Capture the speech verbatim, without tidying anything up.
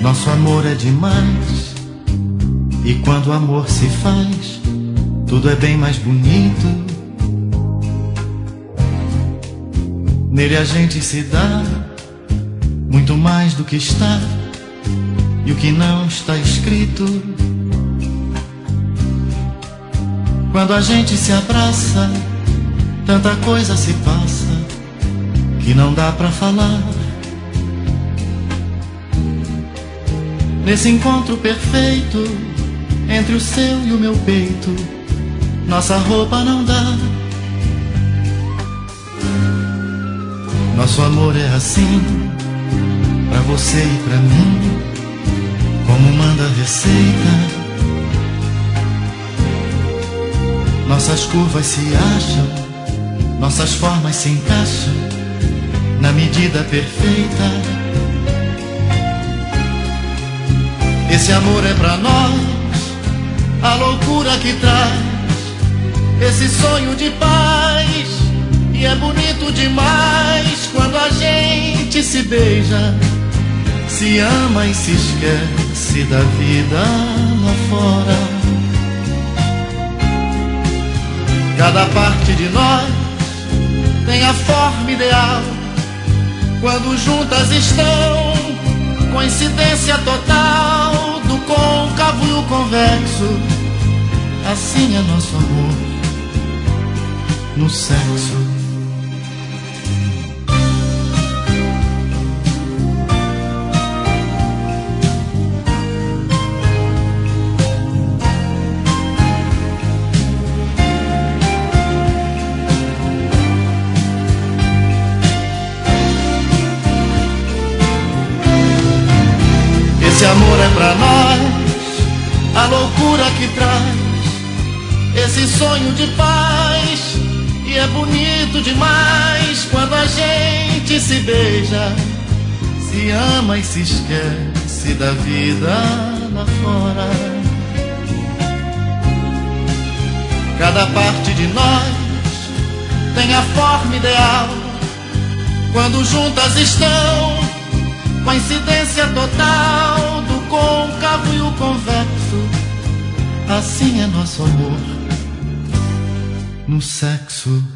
Nosso amor é demais, e quando o amor se faz, tudo é bem mais bonito. Nele a gente se dá muito mais do que está e o que não está escrito. Quando a gente se abraça, tanta coisa se passa que não dá pra falar. Nesse encontro perfeito entre o seu e o meu peito, nossa roupa não dá. Nosso amor é assim, pra você e pra mim, como manda a receita. Nossas curvas se acham, nossas formas se encaixam na medida perfeita. Esse amor é pra nós a loucura que traz esse sonho de paz, e é bonito demais quando a gente se beija, se ama e se esquece da vida lá fora. Cada parte de nós tem a forma ideal, quando juntas estão, coincidência total do côncavo e o convexo. Assim é nosso amor no sexo. Esse amor é pra nós a loucura que traz esse sonho de paz, e é bonito demais quando a gente se beija, se ama e se esquece da vida lá fora. Cada parte de nós tem a forma ideal, quando juntas estão, coincidência total do côncavo e o convexo. Assim é nosso amor no sexo.